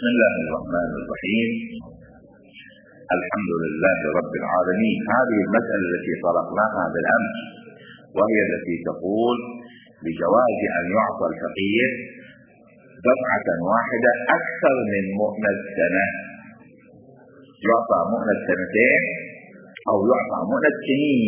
بسم الله الرحمن الرحيم. الحمد لله رب العالمين. هذه المسألة التي طرقناها بالأمس وهي التي تقول بجواز أن يعطى الفقير دفعة واحدة أكثر من مؤنة سنة، يعطى مؤنة سنتين أو يعطى مؤنة سنين.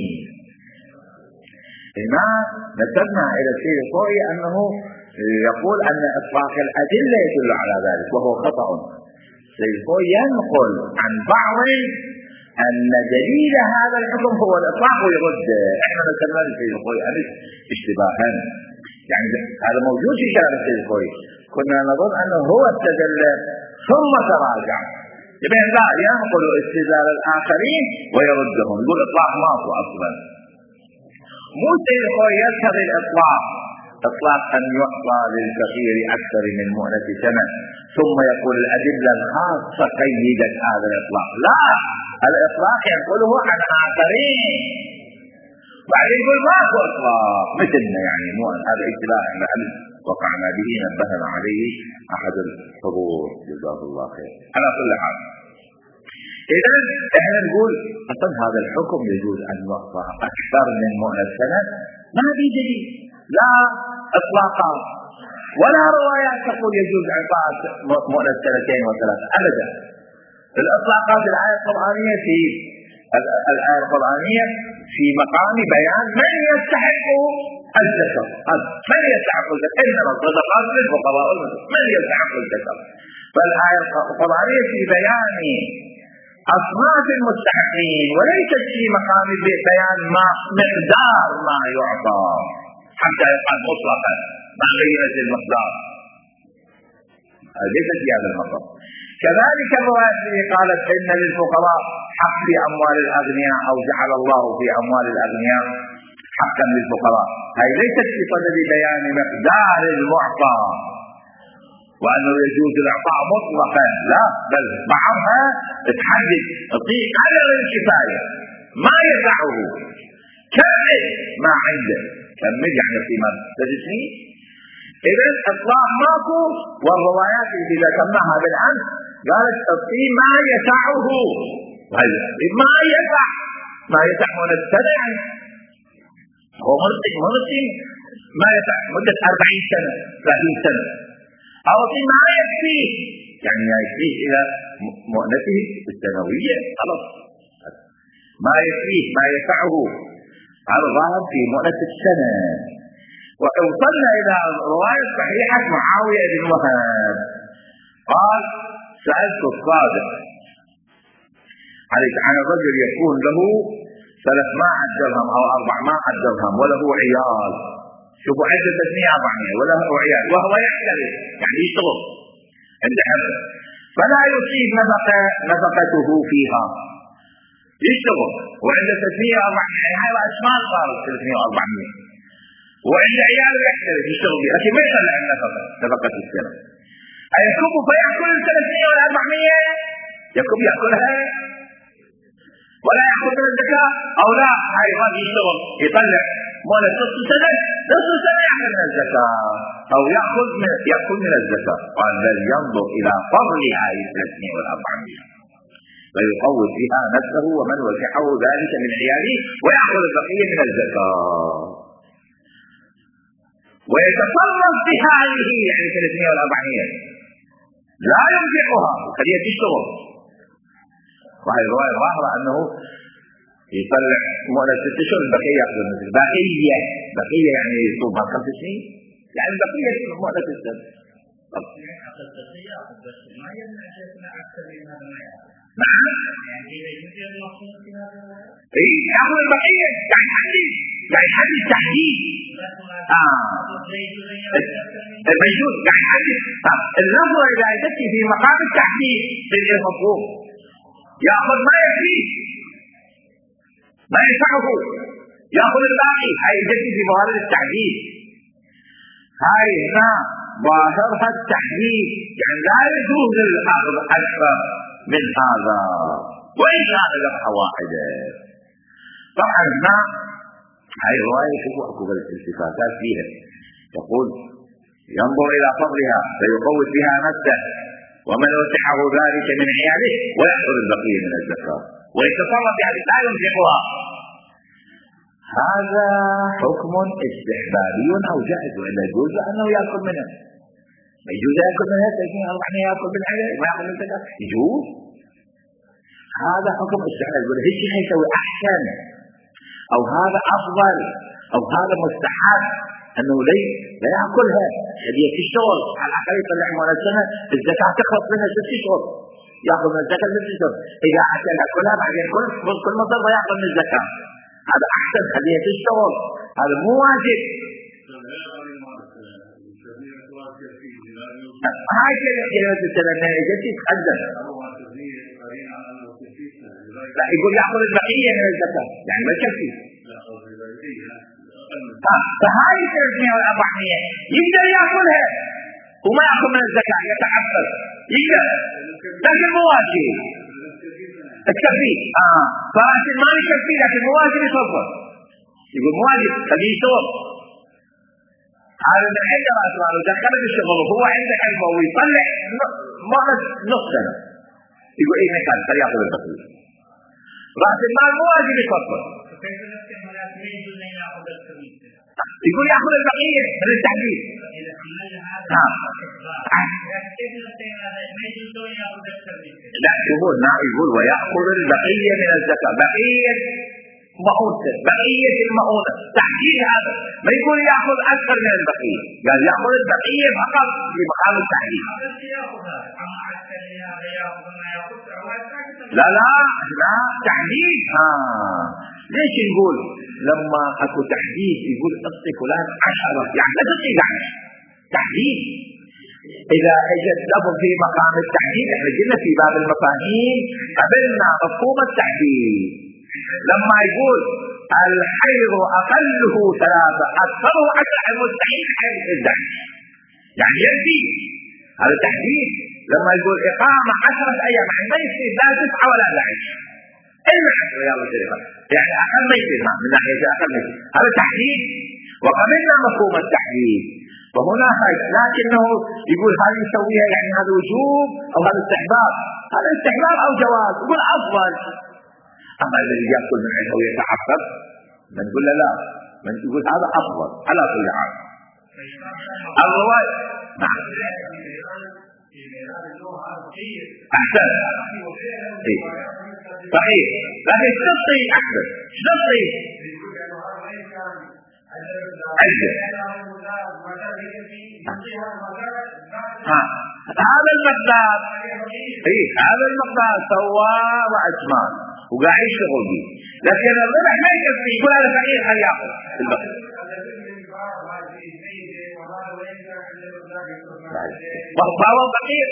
هنا نسبنا إلى السيد الخوئي أنه يقول أن إطلاق الأدلة يدل على ذلك، وهو خطأ. السيد الخوئي ينقل عن بعض أن دليل هذا الحكم هو الإطلاق ويرد. احنا نسمى السيد الخوئي اشتباها، يعني هذا موجود في كلام السيد الخوئي، كنا نظن أنه هو استدل ثم تراجع. يبقى لا ينقل استدلال الآخرين ويردهم، يقول إطلاق ماكو أصلا. مو السيد الخوئي يذهب الإطلاق إطلاق أن يعطى للفقير أكثر من مؤنة سنة ثم يقول الأدلة الخاصة قيدت هذا الإطلاق. لا، الإطلاق يقوله عن آخرين بعدين يقول ماكو إطلاق مثلنا، يعني مو هذا اشتباه وقعنا به، نبهنا عليه أحد الحضور جزاه الله خير. على كل حال، إذا احنا نقول أصلا هذا الحكم يجوز أن يعطى أكثر من مؤنة سنة، ما في دليل، لا إطلاقا ولا روايات تقول يجوز إعطاء مؤنة سنتين وثلاثة أبدا. الإطلاقات الآية القرآنية في مقام بيان من يستحق الزكاة، من يستحق الزكاة، إنما الصدقات للفقراء من يستحق الزكاة. فالآية القرآنية في بيان أصناف المستحقين وليست في مقام بيان مقدار ما يعطى حتى يقال مطلقا ما بينت المقدار، ليست في هذا المقام. كذلك الروايات التي قالت إن للفقراء حق في أموال الأغنياء أو جعل الله في أموال الأغنياء حقا للفقراء، هذه ليست في صدد بيان مقدار المعطى وأنه يجوز الإعطاء مطلقا، لا، بل بعضها تحدد تعطيه قدر الكفاية ما يسعه، كمل ما عنده، كمل يعني فيما تدرسني. إذن إطلاق ماكو، والروايات اللي ذكرناها بالأمس قالت تعطيه ما يسعه، ما يسع من السنة، هو مرتي ما يسع مدة 40 سنة 30 سنة، أو ما يكفيه، يعني يكفيه إلى مؤنته السنوية خلاص، ما يكفيه ما يسعه، هذا ظاهر في مؤنة السنة. ووصلنا إلى رواية صحيحة معاوية بن وهب قال سألت الصادق عن الرجل يكون له 300 درهم أو 400 درهم وله عيال، شوفوا عدة تسمية 400 وله عيال وهو يحترف يعني يشتغل عند حفظ، فلا يصيب نفقته فيها، يشتغل وعنده 300 يعني هاي أسماء صارت 300 و400، وعند عيال يحترف يشتغل بها، لكن ما يطلع نفقة السنة. أيكب فيأكل 300 ولا 400؟ يكب يأكلها ولا يأخذ من الزكاة أو لا؟ هاي ما يشتغل يطلع مولد نصف سنة يأخذ من الزكاة أو يأخذ من الزكاة. قال بل ينظر إلى فضل هاي 300 ولا 400 فيقوّد بها نفسه ومن وسعه ذلك من عياله ويأخذ البقية من الزكاة ويتصرف بهذه يعني 300 ولا 400 لا ينفقها، خليها تشتغل. وهي رواية ظاهرة أنه يطلع مؤنة 6 أشهر، البقية يأخذ مثل بقية يعني يصوبها 5 سنين، يعني البقية مؤنة السنة. نعم يأخذ البقية يعني حدث تحديد الموجود يعني حدث النظرة إذا تأتي في مقام التحديد بالمفهوم يأخذ ما يكفيه ما ينفعه يأخذ الباقي، هاي تأتي في موارد التحديد، هاي هنا ظاهرها التحديد، يعني لا يجوز الأخذ أكثر من هذا وإن كان ذبحة واحدة. طبعا هنا هاي الرواية شوفوا أكو الالتفاتات فيها، يقول ينظر إلى فضلها فيقوّد بها نفسه ومن وسعه ذلك من عياله ويأخذ البقية من الزكاة ويتصرف يعني لا ينفقها. هذا حكم استحبابي أو جائز، وإلا يجوز أنه يأكل منها، يجوز يأكل منها، لكن الله يأكل من عياله ما يأكل من الزكاة يجوز. هذا حكم استحبابي، يقول هيك يسوي أحسن أو هذا أفضل أو هذا مستحب أنه لا يأكلها هدية الشغل، على الأقل يطلع مال السنة الزكاة تخلص منها 6 شهور، يأخذ من الزكاة 6 شهور، إذا أكل يأكلها بعدين كل مصر يأخذ من الزكاة، هذا أحسن هدية الشغل، هذا مو واجب. هاي كلمة السنة جديد تقدم، لا يقول يأخذ البقية من الزكاة يعني ما يكفي. فهاي 300 يقدر يأكلها وما يأخذ من الزكاة، يتعبد يقدر، لكن مو واجب تكفي. فرأس المال يكفي لكن مو واجب يصفر، يقول مو واجب خليه يشتغل. هذا من عنده رأس مال ودخل بالشغل وهو عنده علمه ويطلع مؤنس نص سنة، يقول إيه مثال فليأخذ البقية. رأس المال مو واجب يصفر، يقول يأخذ البقية من التحديد. لا يقول ويأخذ البقية من الزكاة، بقية مؤونة، بقية المؤونة تحديد. هذا ما يقول يأخذ أكثر من البقية، قال يأخذ البقية فقط في مقام التحديد. لا تحديد. ليش نقول لما اكو تحديد يقول اعطي فلان 10 يعني لا تعطي 11 تحديد. اذا اجت لفظ في مقام التحديد، احنا قلنا في باب المفاهيم قبلنا مفهوم التحديد لما يقول الحيض اقله 3 اكثره 10 المستحيل حيض 11 يعني يأتي هذا تحديد. لما يقول اقامة 10 ايام يعني ما يصير لا 9 ولا 11 إلا 10 يا الله شريفة، يعني أقل ما يصير من ناحية أقل ما يصير، هذا تحديد. وقبلنا مفهوم التحديد، وهنا لكنه يقول هذا يسويها يعني هذا وجوب أو هذا استحباب، هذا استحباب أو جواز، يقول أفضل. أما الذي يأكل من عنده ويتعقب من يقول لا، من يقول هذا أفضل على كل حال. الرواية نعم أحسن صحيح، لكن شرطي أحسن شرطي أجل هذا المقدار هذا المقدار سواه وأجمال وقاعد يشتغل به، لكن الربح ما يكفي، يقول هذا فقير هل يأخذ البقية. فهو فقير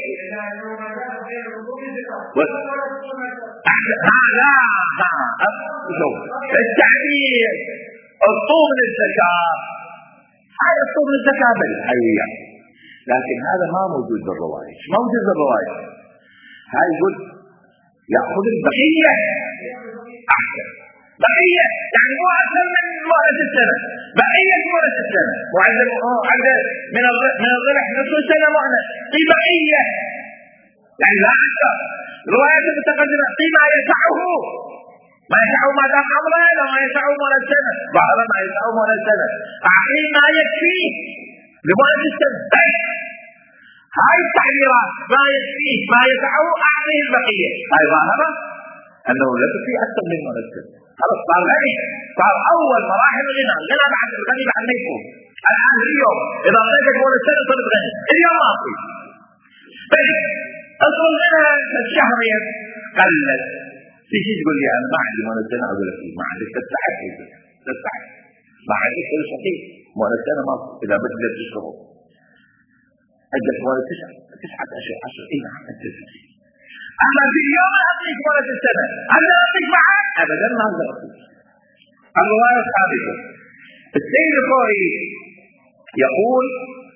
التعبير الطوب للزكاة، هذا الطوب للزكاة بالحيوية، لكن هذا ما موجود بالرواية، موجود بالرواية. هاي يقول يأخذ البقية أحسن، بقية يعني مو أكثر من مهلة السنة، بقية مهلة السنة، وعند من الربح نصف سنة مهلة، في بقية يعني لا أكثر. رواية متقدمة في ما يسعه، ما يسعه ما دام أمره، لا ما يسعه مهلة السنة، ظهر ما يسعه مهلة السنة، أعطيه ما يكفيه لمهلة السنة. هاي التعبيرات ما يكفيه ما يسعه أعطيه البقية، هاي ظاهرة أنه لا تكفي أكثر من مهلة السنة. خلاص صار غني، صار أول مراحل الغنى، الغنى بعد الغني بعد ما يكون. الآن اليوم إذا أعطيتك مهلة السنة صرت غني، اليوم ما أعطيك. طيب أصل الغنى الشهرية قلت، تيجي تقول لي أنا ما عندي مهلة السنة، أقول لك ما عندك تستحق، ما عندك كل صحيح مهلة السنة ما إذا بدك تشتغل. عندك مهلة 9 أشهر 10 إيه نعم أنت صحيح. أما في اليوم أعطيك مهلة السنة، أنا أعطيك معك أبدا ما أقدر أعطيك. الرواية الثابتة السيد الخوئي يقول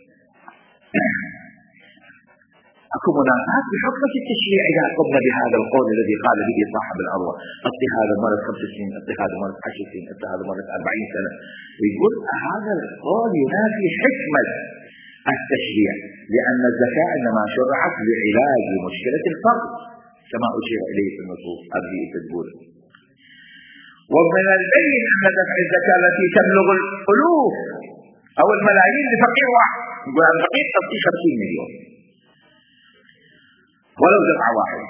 أكو منافات بحكمة التشريع إذا قمنا بهذا القول الذي قال به صاحب الأروى أعطي هذا مرة 5 سنين، أعطي هذا مرة 10 سنين، أعطي هذا مرة 40 سنة. يقول هذا القول ينافي حكمة التشريع، لأن الزكاة إنما شرعت لعلاج مشكلة الفقر كما أشير إليه في النصوص هذه تقول. ومن البين أن دفع الزكاة التي تبلغ الألوف أو الملايين لفقير واحد، نقول هذا فقير تعطي 50 مليون ولو دفعة واحدة،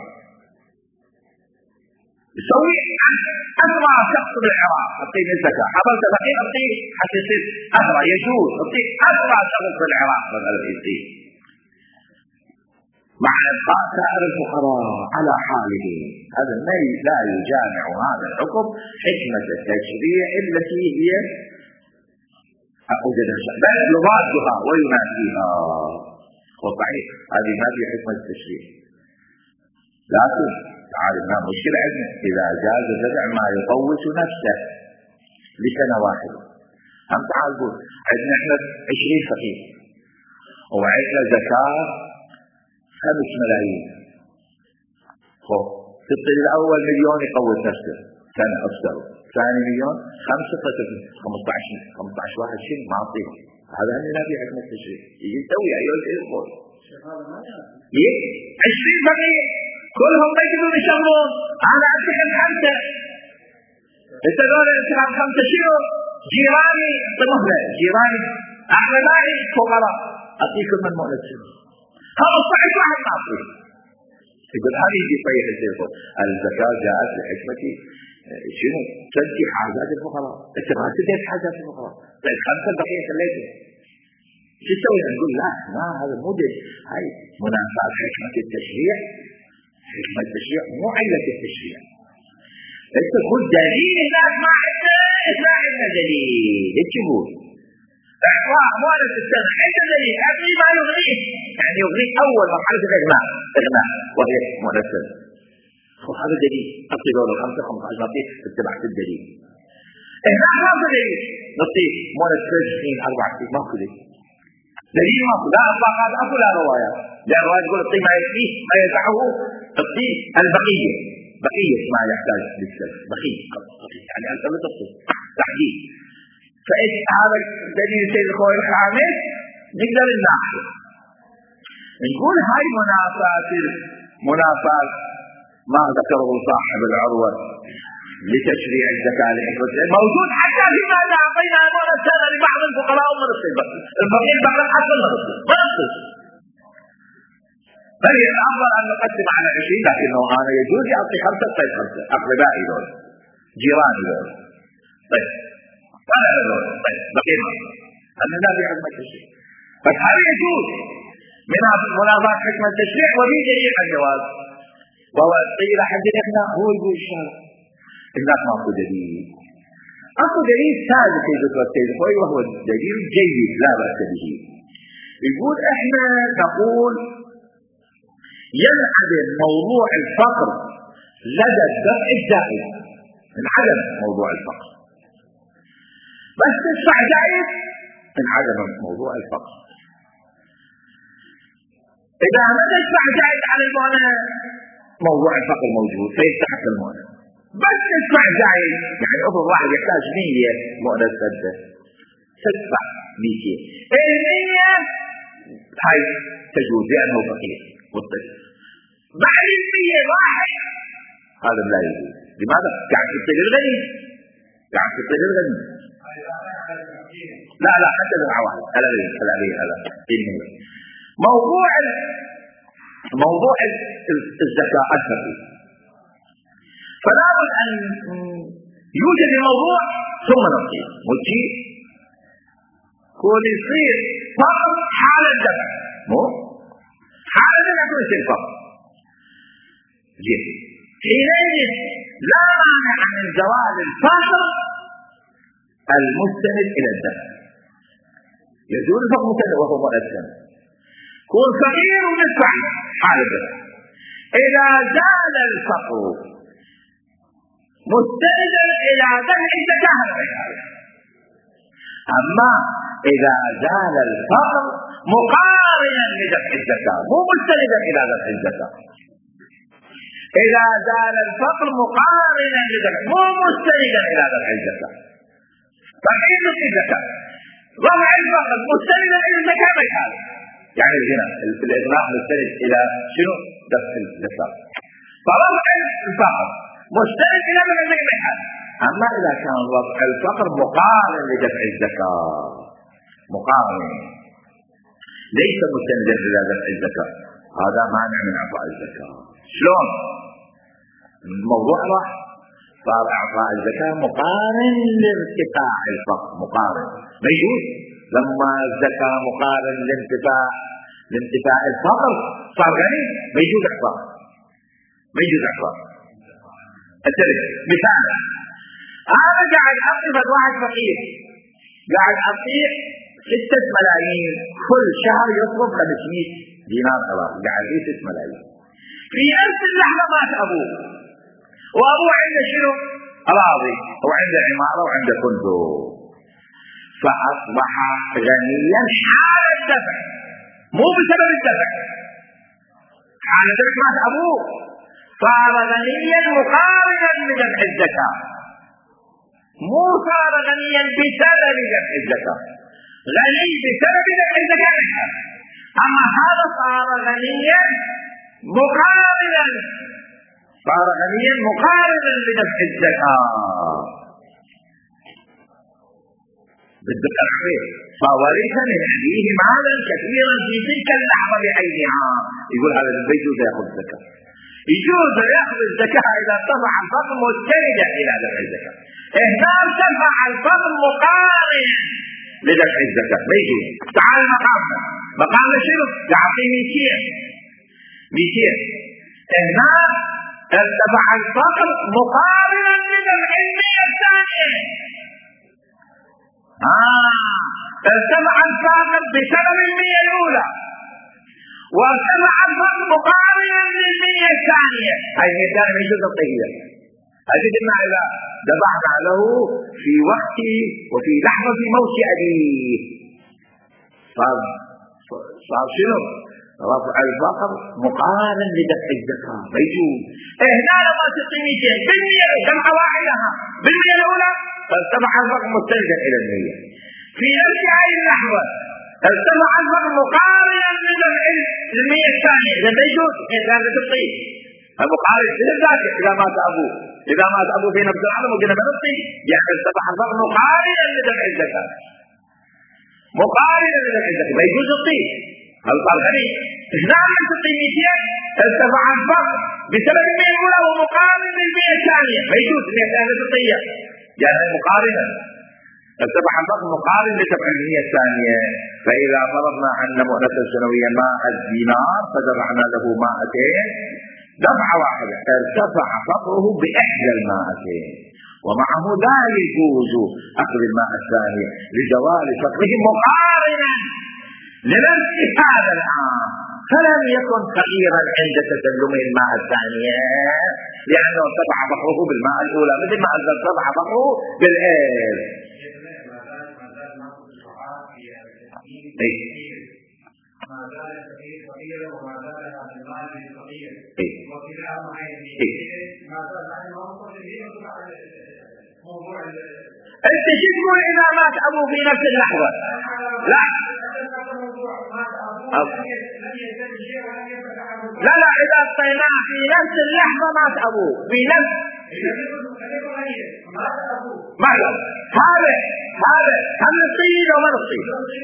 يسوي أسرع شخص بالعراق أعطيه الزكاة، حضرت فقير أعطيه حتى يصير أسرع، يجوز أعطيه أسرع شخص بالعراق مثلا يصير، مع إبقاء سائر الفقراء على حاله. هذا لا يجامع هذا الحكم حكمة التشريع التي هي أوجدها بل يضادها وينافيها. وصحيح هذه ما في حكمة التشريع، لكن تعالوا هنا مشكلة عندنا إذا جاز دفع ما يطوش نفسه لسنة واحدة. هم تعال نقول عندنا احنا 20 فقير وعندنا زكاة 5 ملايين، في الطيب الأول مليون يقوت نفسه سنة أكثر، ثاني مليون 15 واحد شيء ما أعطيه. هذا عندنا في حكمة التشريع يجي يسوي أيها الإخوة 20 فقير كلهم ما يقدرون يشغلون، أنا أنتخب 5 أنت قول أنتخب 5 شنو؟ جيراني طمهلة، جيراني أحمداني فقراء أعطيكم من مؤلسين 15 واحد ما أعطيه. يقول هذه في صحيح الزكاة. الزكاة جاءت لحكمة شنو؟ تنتهي حاجات الفقراء، أنت ما تدري حاجات الفقراء، طيب 5 بقية خليته شو تسوي؟ نقول لا ما هذا مو هاي منافاة حكمة التشريع. حكمة التشريع مو علة التشريع. انت تقول دليل هناك ما عندنا دليل، ايش يقول؟ اعطاء مؤنث السنة عندنا دليل، اعطيه ما يغنيه، يعني يغنيه اول مرحلة الاغناء وهي مؤنث السنة. هذا دليل، اعطي دور 5 15 نعطيه اتبعت الدليل. هناك ماكو دليل، نعطيه مؤنث 3 سنين 4 سنين ماكو دليل ماكو، لا اطلاقات اكو لا روايات. لا رواية تقول اعطيه ما يكفيه ما يدفعه، اعطيه البقية، بقية ما يحتاج للسلف، بقية يعني أنت لا تقصد تحديد. فإيش هذا دليل سيد الخوي الخامس؟ نقدر نلاحظ نقول هاي منافاة ما ذكره صاحب العروة لتشريع الزكاة لحكمة موجود حتى فيما أعطينا أمور السنة لبعض الفقراء ومن البقية بعض الحصل ما نصف. فهي الأفضل أن نقسم على 20، لكنه أنا يجوز يعطي 5 طيب 5 أقربائي دول جيراني دول طيب ولا دول طيب بقية أن لا في حكمة التشريع. فهذا يجوز من مناظرة حكمة التشريع وفي دليل على الجواز، وهو إلى حد الإقناع هو يقول الشارع إذاك ما أكو دليل. أكو دليل ثالث يذكر السيد الخوي وهو دليل جيد لا بأس به. يقول إحنا نقول ينعدم موضوع الفقر لدى الدفع الزائد، انعدم موضوع الفقر بس تدفع زائد، انعدم موضوع الفقر. إذا ما تدفع زائد على المعنى موضوع الفقر موجود فيستحق المعنى، بس تدفع زائد يعني أفضل واحد يحتاج 100 معنى سدة تدفع 200 هاي تجوز لأنه فقير مستجد. بعد 100 واحد هذا لا يجوز. لماذا؟ قاعد تطير الغني، قاعد تطير الغني. لا حتى بالعوائل هذا موضوع الزكاة الفقير. فلا بد أن يوجد الموضوع ثم نصير مجيء كون يصير فقط حال الدفع مو حال الدفع يصير فقط جيد. حينئذ لا مانع من زوال الفقر المستند إلى الدفع، يزول الفقر المستند وهو مؤثر كون فقير وندفع حال الدفع. إذا زال الفقر مستندا إلى دفع الزكاة أما إذا زال الفقر مقارنا لدفع الزكاة مو مستندا إلى دفع الزكاة، إذا زال الفقر مقارنا لدفع مو مستندا إلى دفع الزكاة. فحين الزكاة رفع الفقر مستندا إلى الزكاة ما يحال يعني الغنى الإغناء مستند إلى شنو؟ دفع الزكاة. فرفع الفقر مستند إلى من الزكاة. أما إذا كان رفع الفقر مقارن لدفع الزكاة، مقارن ليس مستندا إلى دفع الزكاة، هذا مانع من إعطاء الزكاة. شلون؟ الموضوع راح صار إعطاء الزكاة مقارن لارتفاع الفقر، مقارن ما يجوز. لما الزكاة مقارن لارتفاع الفقر صار غني، ما يجوز إعطاء، ما يجوز إعطاء. مثال أنا قاعد أعطي واحد فقير، قاعد أعطيه 6 ملايين كل شهر يطلب 500 دينار خلاص، قاعد فيه 6 ملايين. في نفس اللحظة مات أبوه، وأبوه عنده شنو؟ أراضي وعنده عمارة وعنده فندق، فأصبح غنيا حال الدفع، مو بسبب الدفع. حال الدفع مات أبوه، صار غنيا مقارنا لدفع الزكاة، مو صار غنيا بسبب دفع الزكاة. غني بسبب دفع الزكاة، أما هذا صار غنيا مقارنا، صار غنيا مقارنا لدفع الزكاة. بالذكر عليه فورث من أبيه مالا كثيرا في تلك اللحظة بعينها. يقول هذا يجوز يأخذ الزكاة، يجوز يأخذ الزكاة إذا ارتفع الفضل مستندا إلى دفع الزكاة. هنا ارتفع الفضل مقارنا لدفع الزكاة، ما يجوز. تعال مقامنا شنو؟ يعطي 200. هنا ارتفع الفضل مقارنا لدفع 100 الثانية. ارتفع الفاقد بسبب 100 الأولى، وارتفع الفاقد مقارنا لل100 الثانية. هذه 100 الثانية ما يجوز الطهية. أجدنا إذا ذبحنا له في وقت وفي لحظة موت أبيه صار شنو؟ رفع الفقر مقارن لدفع الزكاة، ما يجوز. هنا لما تعطي 200 بالمية جمعة واحدها بالمية الأولى ارتفع الفقر مستندا إلى 100. في نفس هذه اللحظة ارتفع الفقر مقارنا لدفع 100 الثانية، إذا ما يجوز. هذا تعطي المقارن لذلك إذا مات أبوه في نفس العالم وقلنا بنطي، يعني ارتفع الفقر مقارنا لدفع الزكاة، مقارنا لدفع الزكاة، ما يجوز الطيب. هل صار غني؟ نعم تعطي 200 ارتفع الفقر بسبب 100 الأولى ومقارن لل100 الثانية، ما يجوز 100 الثانية تطيع، يعني مقارنة. ارتفع الفقر مقارن لدفع 100 الثانية. فإذا فرضنا أن مؤنثا سنويا 100 دينار فدفعنا له 200 دفعة واحدة، ارتفع فقره بإحدى 200، ومعه لا يجوز أخذ 100 الثانية لزوال فقره مقارنا لنفس هذا العام، فلم يكن فقيرا عند تسلمه 100 الثانية، لأنه ارتفع فقره 100 الأولى، مثل ما ارتفع فقره بالإير. ما زال الفقير فقيرا وما زال هذا المال فقير، وكلاهما ما زال موضوع. انت شو تقول اذا مات ابوه في نفس اللحظه؟ لا اذا اعطيناه في نفس اللحظه مات ابوه في نفس ماذا؟ هذا هل نصيب او ما نصيب؟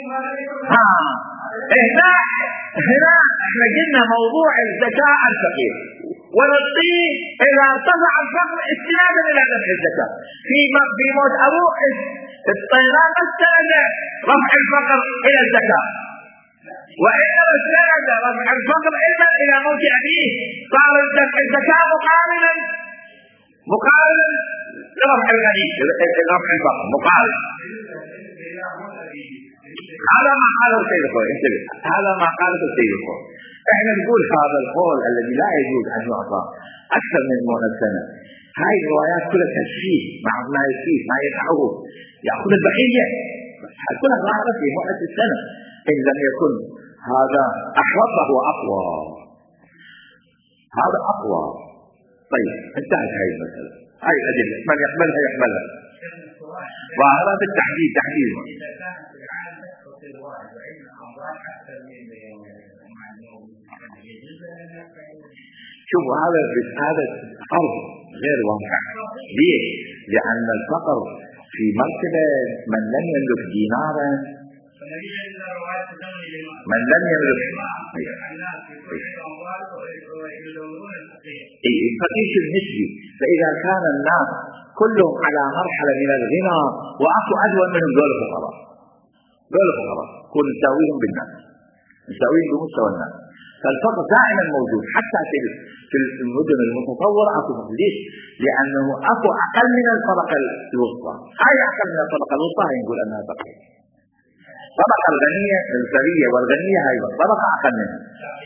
هنا احنا قلنا موضوع الزكاة الفقير، ونصيب اذا ارتفع الفقر استنادا الى دفع الزكاة. في موت ابوه الطيران استند رفع الفقر الى الزكاة، وانما استند رفع الفقر ايضا الى موت ابيه، صار دفع الزكاة مقارنا لرفع الغني، رفع الفقر مقارن. هذا ما قاله السيد الخوي، انتبه، هذا ما قاله السيد الخوي. احنا نقول هذا القول الذي لا يجوز ان يعطى اكثر من 100 سنة، هاي الروايات كلها تشفيه مع ما يكفيه ما يدعوه ياخذ البقيه، كلها ظاهره في 100 سنة، ان لم يكن هذا احوط فهو اقوى، هذا اقوى. طيب انتهت هاي المسألة، هاي الأدلة من يقبلها يقبلها. ظاهرة بالتحديد تحديد. إذا كانت في العالم تسقط الواحد وعندنا أمراض أكثر من شوفوا هذا فرض غير واقع. ليش؟ لأن الفقر في مرتبة من لم يملك دينارا، من لم يملك الفقير النسبي. فإذا كان الناس كلهم على مرحلة من الغنى وأكو أدوى منهم دول الفقراء، كل نساويهم بالناس، نساويهم بمستوى الناس. فالفقر دائما موجود حتى في المدن المتطورة. أكو ليش؟ لأنه أكو أقل من الطبقة الوسطى. هاي أقل من الطبقة الوسطى هاي نقول أنها فقير. الطبقة الغنية الثرية والغنية هاي طبقة أقل منها.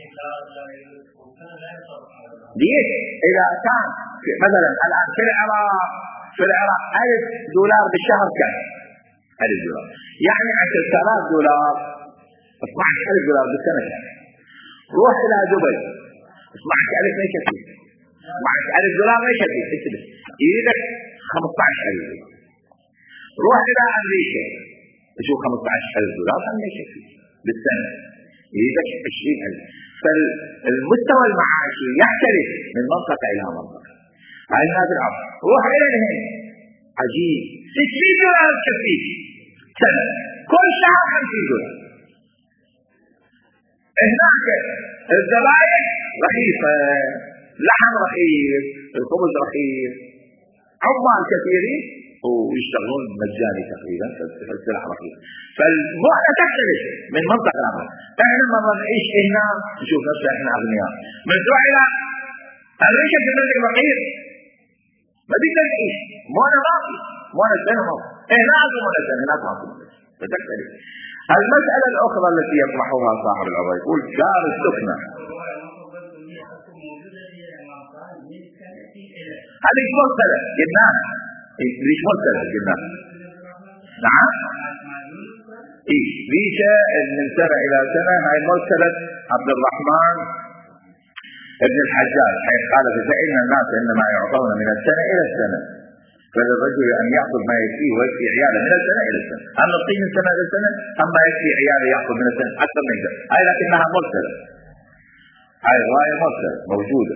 ليش؟ إذا كان مثلا الآن في العراق $1000 بالشهر كم؟ $1000 يعني $10,000 $12,000 بالسنة. روح إلى دبي $12,000 ما يكفي، $12,000 ما يكفي، يريدك $15,000. روح إلى أمريكا شو $15,000 ما يكفي بالسنة، يريدك 20,000. فالمستوى المعاشي يختلف من منطقة إلى منطقة. هاي هذا الأمر. روح إلى الهند عجيب $600 كفيك سنة، كل شهر $50. هناك الذبائح رخيصة، لحم رخيص، الخبز رخيص، عمال كثيرين ويشتغلون مجاني تقريبا، فالسلع رخيصة. فالمعدة تختلف من منطقة لآخر. احنا لما نعيش هنا نشوف نفسنا احنا اغنياء، من تروح الى امريكا في بلد فقير ما تقدر تعيش، موانا باقي، موانا سنة باقي، هنا موانا سنة، هناك باقي، فتختلف. المسألة الأخرى التي يطرحها صاحب العبارة يقول دار السكنة. هذه مرسلة جناها، ليش مرسلة جناها؟ نعم ليش من سنة إلى سنة. هاي مرسلة عبد الرحمن ابن الحجاج حيث قال فإن الناس إنما يعطون من السنة إلى السنة، فللرجل أن يأخذ ما يكفيه ويكفي عياله من السنة إلى السنة. أما الطين من سنة إلى السنة، أما يكفي عياله يأخذ من السنة أكثر من ذلك. هاي لكنها مرسلة، هاي رواية مرسلة موجودة.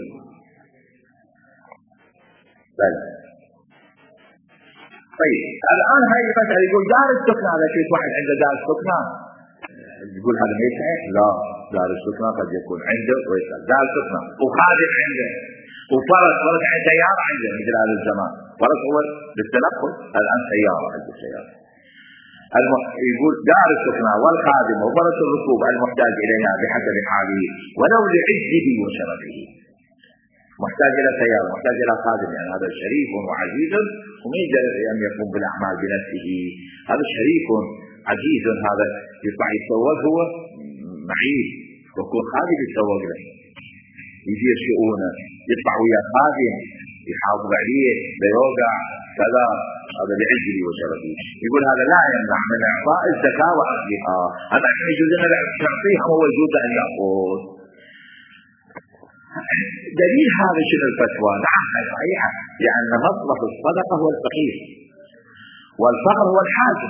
طيب الآن هاي المسألة يقول دار السكنة، على كيف واحد عنده دار السكنة يقول هذا ما يصح؟ لا، دار السكنة قد يكون عنده ويصح دار السكنة وخادم عنده وفرس عنده سيارة عنده مثل هذا الزمان. فرس هو للتنقل، الآن سيارة عنده سيارة. يقول دار السكنة والخادم وفرس الركوب المحتاج إليها بحسب حاله ولو لعزه وشرفه. محتاج إلى سيارة، محتاج إلى خادم، يعني هذا شريف وعزيز وما يقدر أن يقوم بالأعمال بنفسه. هذا شريف عزيز، هذا يطلع يتسوق هو معيب، ويكون خادم يتسوق له يدير شؤونه، يطلع ويا خادم يحافظ عليه بيوقع كذا، هذا لعزه وشرفه. يقول هذا لا يمنع من إعطاء الزكاة وأخذها. أما إحنا يجوز لنا نعطيه، هو يجوز أن يأخذ. دليل هذا شنو الفتوى؟ نعم صحيحة، لأن مصرف الصدقة هو الفقير والفقر هو الحاجة.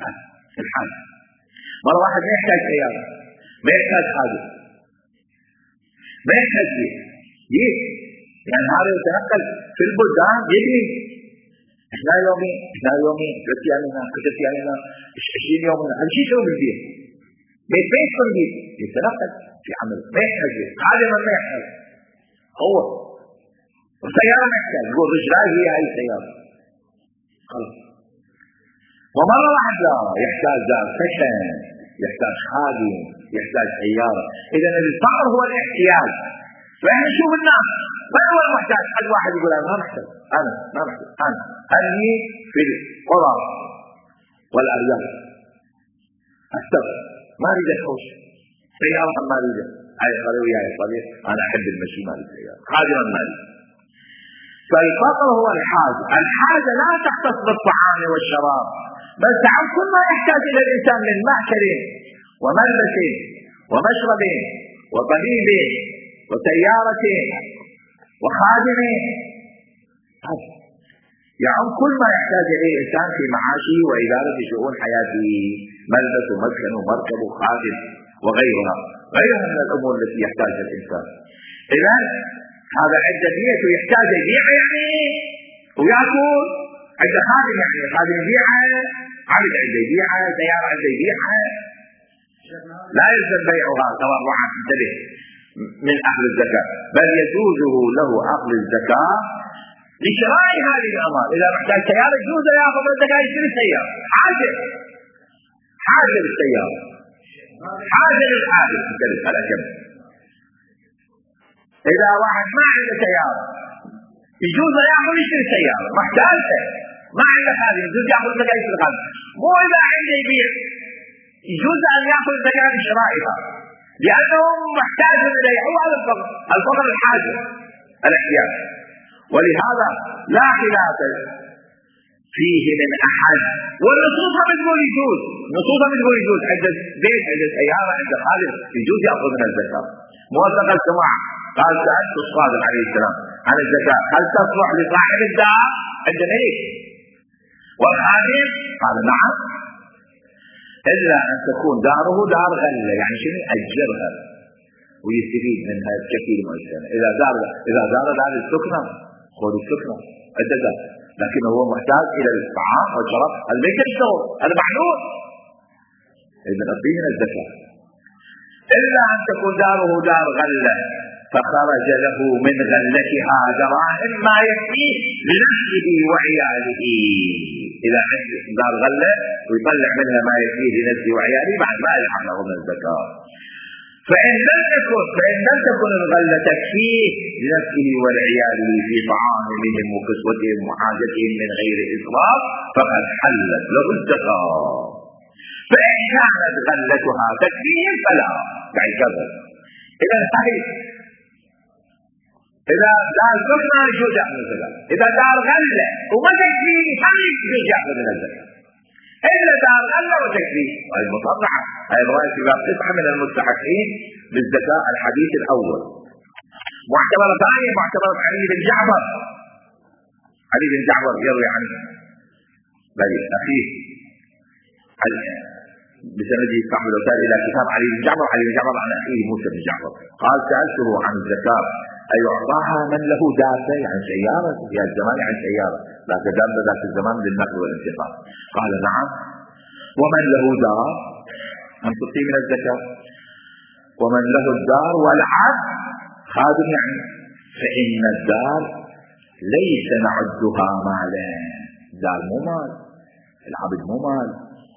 مرة واحد ما يحتاج سيارة، ما يحتاج خادم، ما يحتاج شيء، ليه؟ يعني هذا يتنقل في البلدان يبني. احنا يومي 3 أيام 20 يوم هذا شيء يسوي بالبيت، بيت بالبيت يتنقل في عمل، ما يحتاج شيء، خادما ما يحتاج، هو والسيارة ما يحتاج، يقول رجلاي هي هاي السيارة خلاص. ومرة واحد لا يحتاج دار سكن، يحتاج خادم، يحتاج سيارة. إذا الفقر هو الاحتياج. فإحنا نشوف الناس من هو المحتاج؟ حد واحد يقول أنا ما محتاج، أنا ما محتاج، أني في القرى والأرياف أستغل، ما أريد أحوش سيارة، ما أريد هاي قالوا يا صديق أنا أحب المشي مال السيارة، خادما مالي. فالفقر هو الحاجة لا تختص بالطعام والشراب، بل تعم كل ما يحتاج إلى الإنسان من مأكل وملبس ومشرب وطبيب وسيارة وخادم. يعم كل ما يحتاج إليه الإنسان في معاشه وإدارة شؤون حياته، ملبس ومسكن ومركب وخادم وغيرها من الأمور التي يحتاجها الإنسان. إذا هذا عنده بيت ويحتاج يبيع يعني ويأكل، عنده خادم يعني خادم يبيعها، عبد عنده يبيعها، سيارة عنده يبيعها، لا يلزم بيعها تورعا، انتبه، من أخذ الزكاة، بل يجوزه له أخذ الزكاة لشراء هذه الأموال. إذا محتاج سيارة يجوز له يأخذ الزكاة يشتري السيارة، حاجة للسيارة، حاجة للحاجة، انتبه على جنب. إذا واحد ما عنده سيارة يجوز له يأخذ يشتري السيارة، محتاجها، ما عنده خادم يجوز يأخذ الزكاة يشتري الخادم. مو إذا عنده يبيع يجوز أن يأخذ الزكاة لشرائها، لأنه محتاج إليه، هو هذا الفقر الحاجة الاحتياج. ولهذا لا خلاف فيه من أحد، والنصوص بتقول يجوز، عند بيت، عند سيارة، عند خادم يجوز يأخذ من الزكاة. موثق السماع قال سألت الصادق عليه السلام عن الزكاة هل تصلح لصاحب الدار عند ملك والخادم؟ قال نعم، إلا أن تكون داره دار غلة، يعني شنو أجرها ويستفيد منها بشكل معين. إذا دار دار السكنة خذ السكنة الدار، لكن هو محتاج إلى الطعام والشراب، هذا ليس الشغل، هذا معلوم، إذا نقضي من الزكاة. إلا أن تكون داره دار غلة فخرج له من غلتها دراهم ما يكفيه لنفسه وعياله. إذا عنده دار غلة ويطلع منها ما يكفيه لنفسه وعياله بعد ما يحقق من الزكاة. فإن لم تكن الغلة تكفيه لنفسه ولعياله في طعامهم وكسوتهم وحاجتهم من غير إسراف فقد حلت له الزكاة. فإن كانت غلتها تكفيه فلا، يعني كذا. إذا دار سكنة يجوز يأخذ الزكاة، إذا دار غلة وما تكفيه يجوز يأخذ الزكاة، إلا دار غلة وتكفيه. المطلعة هاي رواية في باب 9 من المستحقين بالزكاة الحديث الأول. معتبرة ثانية معتبرة علي بن جعفر يروي عنه أخيه بسنده صاحب الوسائل إلى كتاب علي بن جعفر عن أخيه موسى بن جعفر قال سألته عن الزكاة أيعطاها من له دابة، يعني سيارة في الزمان، يعني سيارة لا دابة ذات الزمان للنقل والانتقال. قال نعم. ومن له دار أن تقي من الزكاة، ومن له الدار والعبد خادم، يعني فإن الدار ليس نعدها مالا، الدار مو مال، العبد مو مال،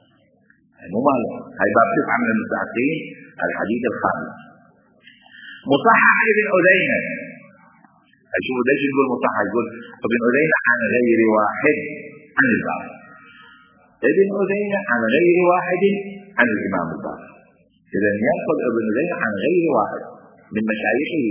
هاي باب 9 من المستحقين الحديث الخامس. مصحح ابن أذينة، أشوف ليش يقول مصحح، يقول ابن أذينة عن غير واحد عن الباقي، ابن أذينة عن غير واحد عن الإمام الباقي. إذا ينقل ابن أذينة عن غير واحد من مشايخه.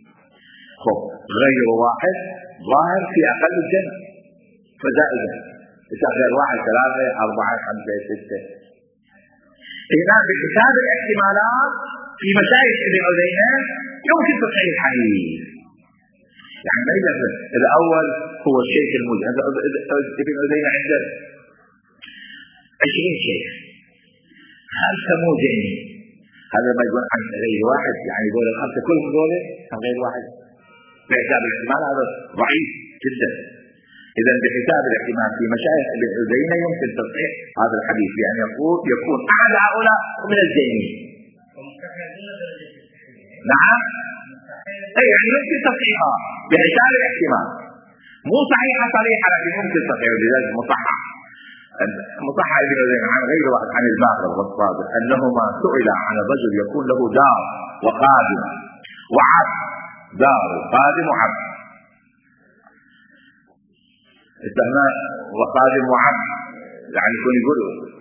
غير واحد ظاهر في أقل الجنة فزائدة، غير واحد 3 4 5 6. إذا بحساب الاحتمالات في مشايخ ابن أذينة يمكن تصحيح الحديث، يعني ما يلزم الأول هو الشيخ المجهز. ابن أذينة عنده 20 شيخ، هل سموه جيني؟ هذا ما يقول عن غير واحد، يعني يقول الخمسة كلهم دول عن غير واحد بحساب الاحتمال، هذا ضعيف جدا. إذا بحساب الاحتمال في مشايخ ابن أذينة يمكن تصحيح هذا الحديث، يعني يكون أحد هؤلاء من الجيني. نعم، يعني يمكن تصحيحها بحساب الاحتمال، مو صحيحة صريحة لكن يمكن تصحيحها. لذلك مصحح ابن أذينة عن غير واحد عن الباقر والصادق أنهما سئل عن الرجل يكون له دار وقادم وعبد، دار وقادم وعبد، استثناء وقادم وعبد، يعني يكون يقول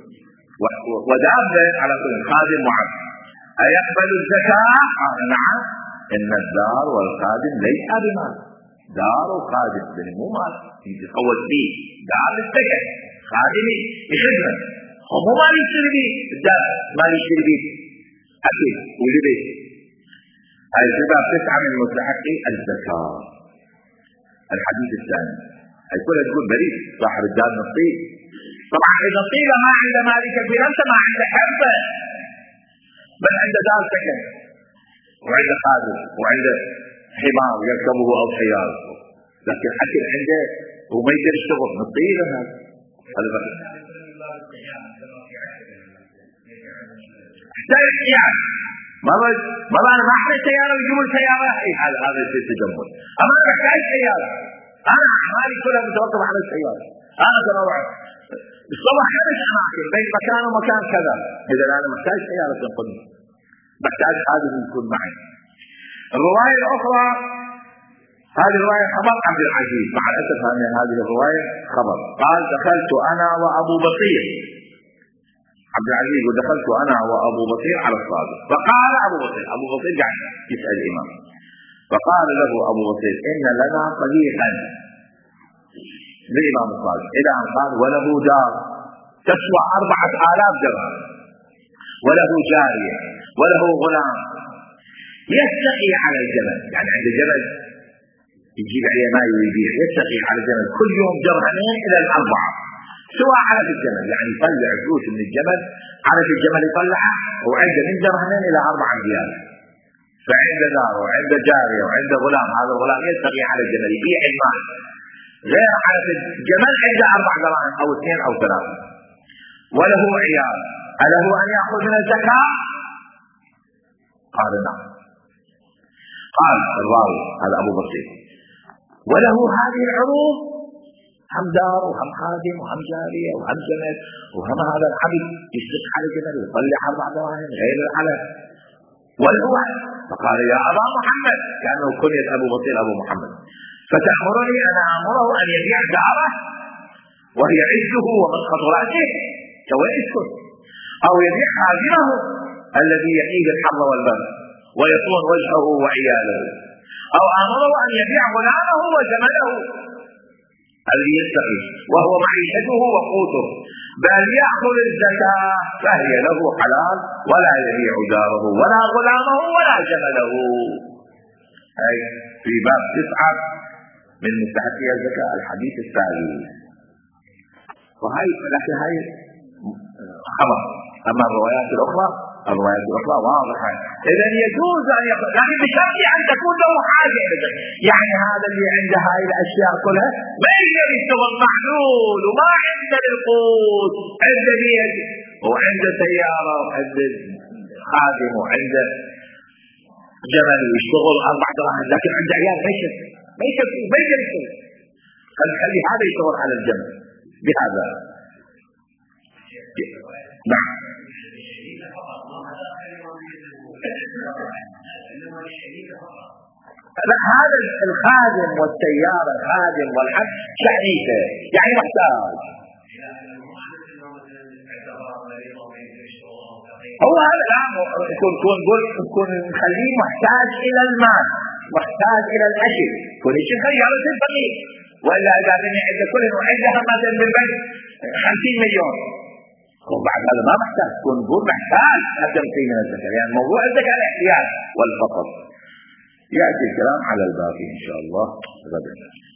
ودابة على كل خادم وعبد، أيقبل الزكاة؟ قال نعم، إن الدار والخادم ليس بمال، دار وخادم مو مال يتقوت به، دار السكن، خادمي بخدمة، ومو مال يشتري به، الدار مال يشتري به أكل ولبس. هاي الباب 9 من مستحقي الزكاة. الحديث الثاني هي كلها تقول بريء صاحب الدار من الطين. طبعا اذا الطيبه ما عند مالك الفلنسه ما عنده حرفه، بل عنده دار سكن وعنده خادم وعنده حمار يركبه او سياره، لكن اكل عنده وما يقدر يشتغل من الطيبه. هذا احتاج احتياج. مرة انا ما احتاج سياره ويجيبوا السياره، هذا يصير تجمل. اما انا احتاج سياره، انا اعمالي كلها متوقفه على السياره. انا تنوع الصبح 5 اماكن بين مكان ومكان كذا، اذا انا محتاج سياره تنقلني، محتاج خادم يكون معي. الروايه الاخرى هذه الروايه خبر عبد العزيز، مع الاسف ان هذه الروايه خبر. قال دخلت انا وابو بصير، عبد العزيز ودخلت انا وابو بصير على الصادق، فقال ابو بصير قاعد يسال الامام، فقال له ابو بصير ان لنا صديقا للامام الصادق الى ان قال وله دار تسوى 4000 درهم، وله جاريه وله غلام يستقي على الجبل، يعني عند جبل يجيب عليه ماء ويبيع، يستقي على الجبل كل يوم درهمين الى 4، سوى على الجبل، يعني يطلع فلوس من الجبل، على الجبل يطلعها، وعنده من درهمين الى 4 ريال. فعنده دار وعنده جاريه وعنده غلام، هذا الغلام يستقي على الجبل يبيع المال، غير على الجبل عنده 4 دراهم او 2 او 3، وله عيال، أله أن يأخذ من الزكاة؟ قال نعم. قال الراوي هذا أبو بصير وله هذه العروض، هم دار وهم خادم وهم جارية وهم جمل وهم هذا العبد يشتق على الجمل ويطلع 4 دراهم غير العلف، وله. فقال يا أبا محمد، كأنه كنية أبو بصير أبو محمد، فتأمرني أن أمره أن يبيع داره وهي عزه ومسقط رأسه تويسه، أو يبيع خادمه الذي يحيد الحر والبرد ويصون وجهه وعياله، أو أمره أن يبيع غلامه وجمله الذي يستقي وهو معيشته وقوته، بل يأخذ الزكاة فهي له حلال، ولا يبيع داره ولا غلامه ولا جمله. أي في باب 9 من مستحقي الزكاة الحديث الثالث. لكن هاي خبر. أما الروايات الأخرى واضحة. إذا يجوز أن يقول، لكن بشرط أن تكون له حاجة، يعني هذا اللي عنده هاي الأشياء كلها ما يقدر يشتغل معلول وما عنده القوت، عنده بيت وعنده سيارة وعنده خادم وعنده جمل ويشتغل 4 دراهم، لكن عنده عيال ما يقدر يشتغل. خلي هذا يشتغل على الجمل بهذا. نعم. لا، هذا الخادم والسيارة، الخادم والحج شريكه، يعني محتاج. هو هذا لا يكون نخليه محتاج إلى المال، محتاج إلى الأكل، كل شيء خيارة الفقير. وإلا إذا بني عند كل عندها مثلا بالبنك 50 مليون، وبعد هذا ما محتاج، تكون نقول محتاج أكثر شيء من الزكاة، يعني موضوع الزكاة الاحتياج والفقر. يأتي الكلام على الباقي إن شاء الله غدا.